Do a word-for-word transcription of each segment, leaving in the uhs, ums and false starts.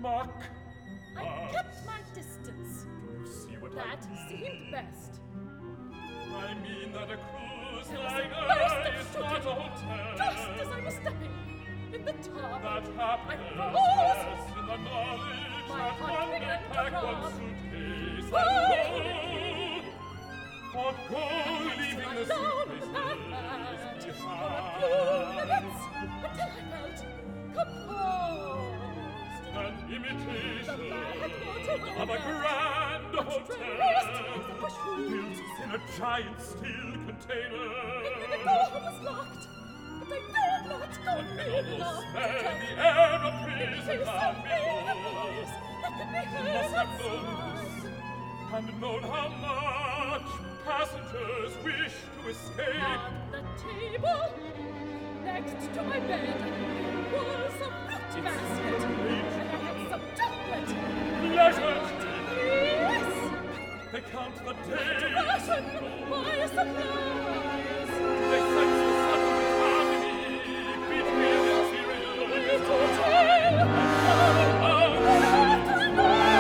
back. I But kept my distance. do you see what I That mean? seemed best. I mean that a cruise There was a liner burst of is not a shooting, hotel. just as I was stepping in the tub. That I happiness froze. in the knowledge My that heart one may began to pack one throb. suitcase Why? and go. Or go leaving I the down suitcases the path behind. for a few minutes until I felt composed. An imitation The bag hotel of a grand But hotel dressed as a bushel. built in a giant steel container. The door was locked, but I dared not go One can in almost love smell to the air of In prison case from of animals below. that could be You heard must have known outside. this and known how much passengers wish to escape. On the table, next to my bed, was a fruit basket. And I had some chocolate. Pleasure! Yes! They count the To days. ration my supplies. They sense the subtle harmony between the cereal Wait and to the tell how the lost.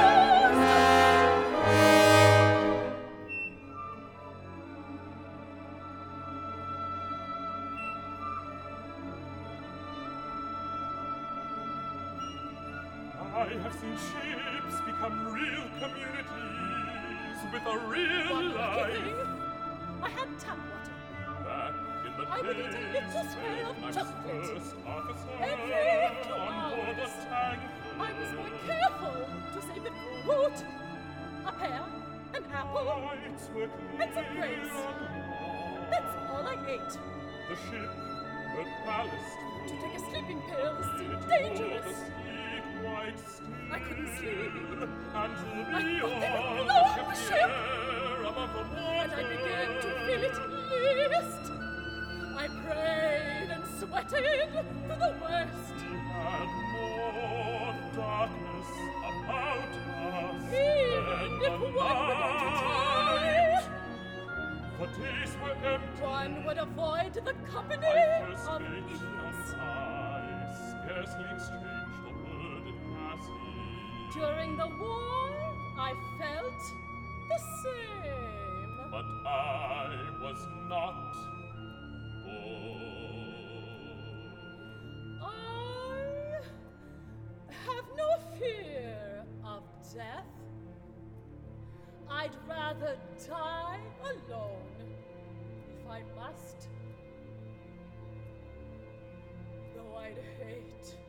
I have seen ships become real communities with a real One lucky life. thing, I had tap water. Back in the I would eat a days little spray of when I was chocolate. first officer Every two on board a hours. tank. I was more careful to save it for fruit, a pear, an apple. Lights were And some clear grapes. on the wall. That's all I ate. The ship, the ballast To take a sleeping pill seemed It dangerous. wore the sleek white steel, I couldn't sleep. and to I me thought they would all blow up kept the the ship. air above the water. And I began to feel it list. I prayed and sweated for the worst. And more darkness about us Even than if the one were going to night. die, The days were empty. one would avoid the company My first of mate idiots. and I scarcely exchanged a word in passing. During the war, I felt the same. But I was not bored. I have no fear of death. I'd rather die alone, if I must. Though I'd hate